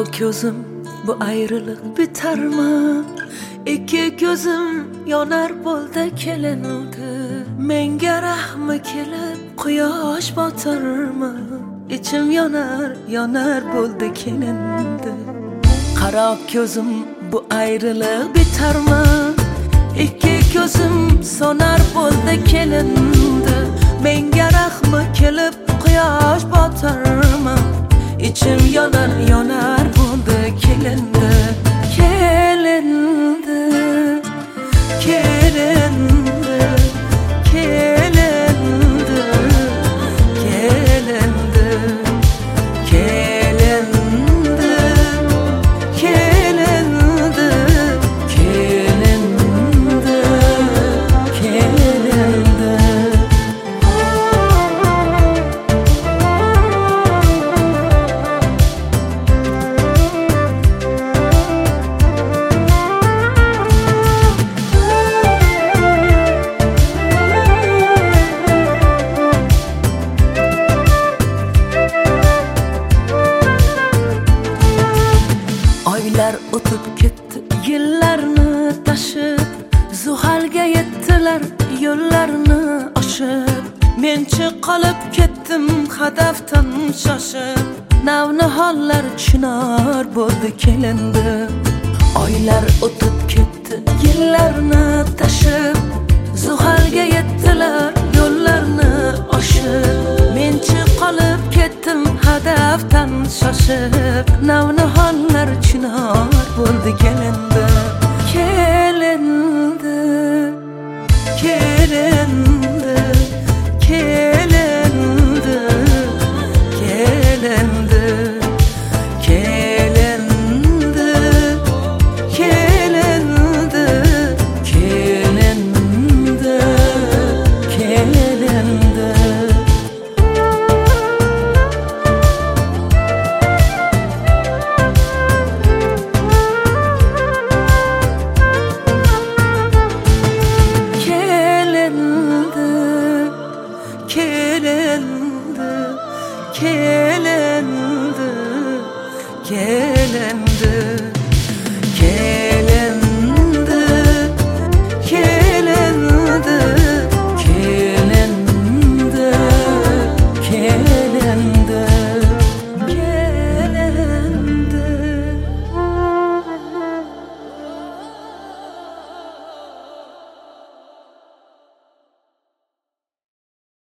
Qaro ko'zim, bu ayrılık bitarmi? İki ko'zim yonar bo'ldi kelindi. Menga rahmi kelib quyosh botarmi? İçim yonar bo'ldi kelindi. Qaro ko'zim, bu ayrılık bitarmi? İki ko'zim sonar bo'ldi kelindi. Menga rahmi kelib quyosh botarmi? İçim yonar bo'ldi kelindi. Kelindi, kelindi, kelindi, kelindi, kelindi, kelindi, kelindi, kelindi. Oylar o'tib ketdi, yillarni tashib, Zuhalga yettilar yo'llarni oshib. Menchi qolib ketdim hadafdan shoshib, Navnihollar chinor bo'ldi kelindi. Oylar o'tib ketdi, yillarni tashib, Zuhalga yettilar yo'llarni oshib. Menchi qolib ketdim hadafdan shoshib, Navnihollar chinor bo'ldi kelindi.